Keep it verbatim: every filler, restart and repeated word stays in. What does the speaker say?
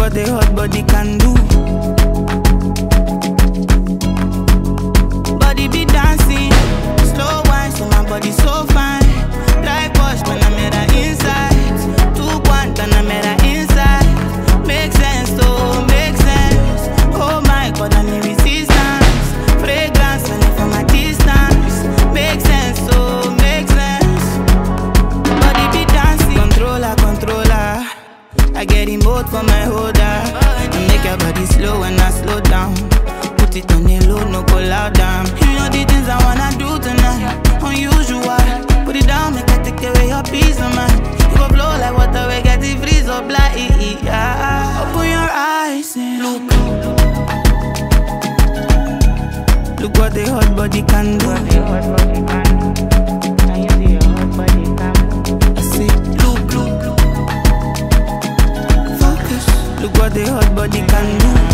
what the hot body can do. Body be dancing, slow wine, so my body so fine. Like Bosch, when I'm at her inside. Two point, when I'm at her inside. Make sense, oh, make sense. Oh my God, I need resistance. Fragrance, and from my distance. Make sense, oh, make sense. Body be dancing, controller, controller. I get in both for my holder. I make your body slow when I slow down. Put it on the low, no go loud down. You know the things I wanna do tonight. Unusual, put it down, make I take away your peace of mind. You go blow like water, we get the freeze up like yeah. Open your eyes and look. Look what the hot body can do. What the hot body can do. Can you see your hot body can do? I say look, look, look. Focus. Look what the hot body can do.